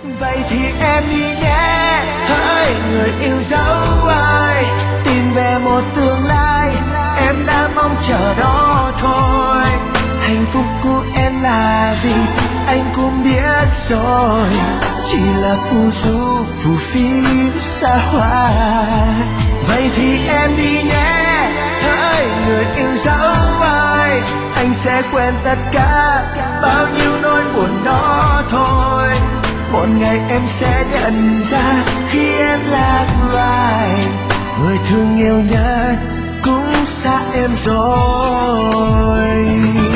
Vậy thì em đi nhé, hỡi người yêu dấu ai, tìm về một tương lai em đã mong chờ đó thôi. Hạnh phúc của em là gì anh cũng biết rồi, chỉ là phù du phù phiếm xa hoa. Vậy thì em đi nhé, hỡi người yêu dấu ai, anh sẽ quên tất cả bao nhiêu nỗi buồn đó thôi. Một ngày em sẽ nhận ra khi em lạc loài, người thương yêu nhất cũng xa em rồi.